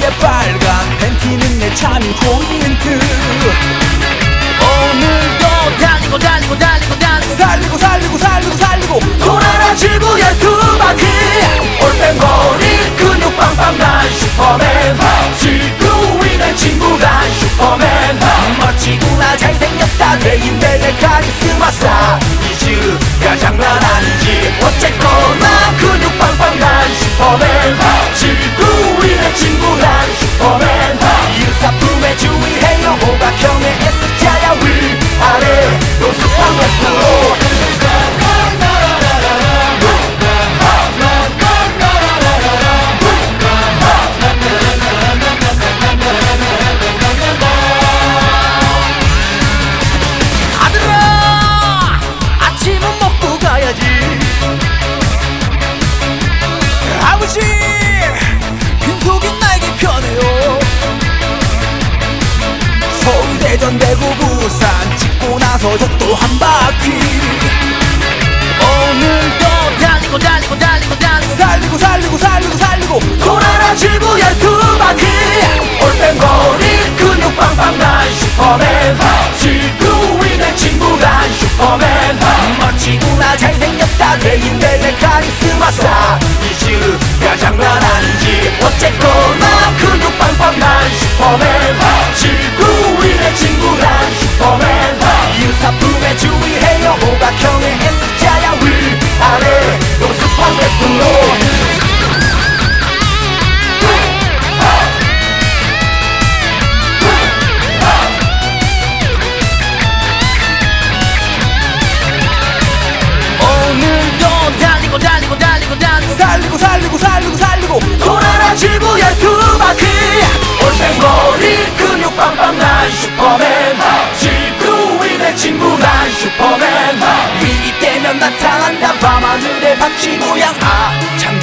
내 빨간 팬티는 내 차는 포인트. 오늘도 달리고 달리고 달리고 달리고 살리고 살리고 살리고 살리고 돌아라 지구의 두 바퀴. 올빼머리 근육 빵빵 난 슈퍼맨. 지구 위의 친구란 슈퍼맨. 멋지구나 잘생겼다 내 인생의 카리스마 스타. 이즈가 장난 아니지 어쨌거나 근육 빵빵 난 슈퍼맨. 지구 위의 친구란 슈퍼맨. 유사품에 주의해요 호박형의 S자야 위아래 노스팡 웨스트로. 아들아 아침은 먹고 가야지. 아버지 빈속이 나에게 편해요. 서울 대전 대구 부산 찍고 나서 저 또 한 바퀴. 오늘도 달리고 달리고 달리고 달리고 살리고 살리고 살리고 살리고 돌아라 지구의 두 바퀴. 올빼머리 근육 빵빵 난 슈퍼맨. 지구 위의 친구란 슈퍼맨. 멋지구나 잘생겼다 내 인생의 카리스마 스타. 이즈가 장난 아니지 어쨌거나 근육 빵빵 난 슈퍼맨. 지구 위의 친구란 슈퍼맨. 유사품에 주의해요 호박형의 S자야 위아래 노스팡 웨스트로. 오늘도 달리고 달리고 달리고 달리고 살리고 살리고 살리고 살리고 돌아라 지구의 두 바퀴. 올빼머리 근육 빵빵 난 슈퍼맨. 지구 위의 친구 난 슈퍼맨. 위기 때면 나타난다 밤하늘의 박쥐 모양. 아 참